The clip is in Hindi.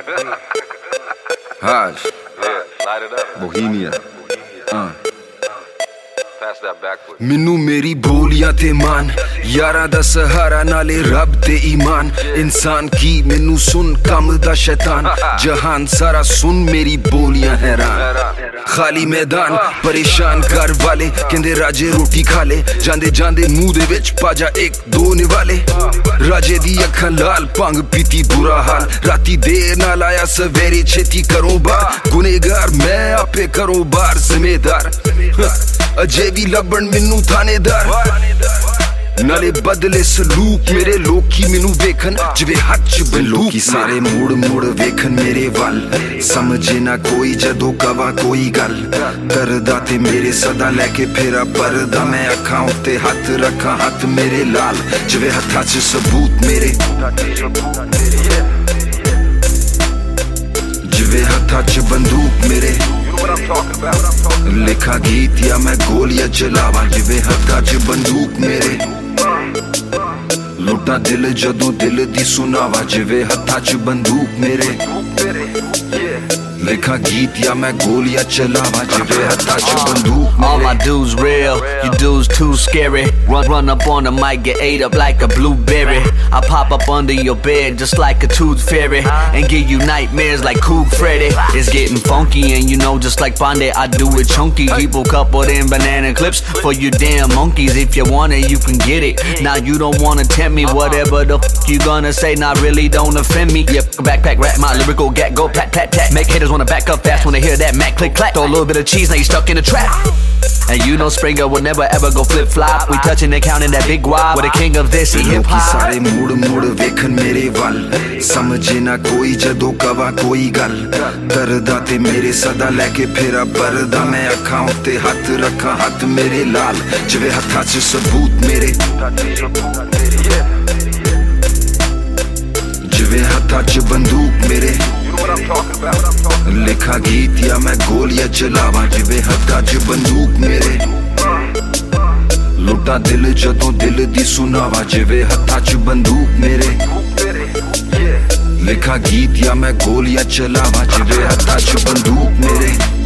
Hajj, light it up. Bohemia. Pass that backwards. Minnu meri boliyan te maan, yaran da sahara naale rab te iman. इंसान की मैनू सुन कम दा शैतान, जहान सारा सुन मेरी बोलियां हैरान। खाली मैदान परेशान कर वाले कहंदे राजे रोटी खा ले, जांदे जांदे मुंह दे विच पाजा एक दो निवाले। राजे दी अखां लाल भंग पीती बुरा हाल, राती देर नाल आया सवेरे छेती करो बार। गुनेगार मैं आपे करो बार जिम्मेदार, अजे भी लबन मैनू थानेदार। नाले बदले सलूक मेरे लोकी मैनू वेखन, जिवे हथ च बंदूक। सारे मुड़ मुड़ वेखन मेरे वल, समझे ना कोई जदों कवा कोई गल। करदा ते मेरे सदा लैके फेरा परदा, मैं अखां उत्ते हथ रखां हथ मेरे लाल, जिवे हत्थां च सबूत मेरे, जिवे हत्थां च बंदूक मेरे। लिखा गीत या मैं गोलियां चलावा, जिवे हत्थां च बंदूक मेरे। लुटा दिल जदों दिल दी सुनावा, जिवे हत्थां च बंदूक मेरे। लिखा गीत या मैं गोलियां चलावा, जिवे हत्थां च बंदूक मेरे। All my dudes real, you dudes too scary. Run up on the mic, get ate up like a blueberry. I pop up under your bed just like a tooth fairy, and give you nightmares like Cool Freddy. It's getting funky and you know just like Bondé, I do it chunky. Keep a couple them banana clips for you damn monkeys. If you want it, you can get it. Now you don't wanna tempt me, whatever the f you gonna say, not really don't offend me. Yeah, backpack rap, my lyrical gat go pat pat tat. Make haters wanna back up fast when they hear that Mac click clack. Throw a little bit of cheese, now you stuck in a trap. And you know Springer will never ever go flip flop. We touching and counting that big wad. We're the king of this hip hop. सारे मुड़ मुड़ वेखन मेरे वल, समझे ना कोई जदों कवा कोई गल। करदा ते मेरे सदा लैके फेरा परदा, मैं अखां उत्ते हथ रखां हथ मेरे लाल, जिवे हत्थां च सबूत मेरे, जिवे हत्थां च बंदूक मेरे। लिखा गीत या मैं गोलियां चलावा, जिवे हत्थां च बंदूक मेरे। लुटा दिल जदों दिल दी सुनावा, जिवे हत्थां च बंदूक मेरे। लिखा गीत या मैं गोलियां चलावा, जिवे हत्थां च बंदूक मेरे।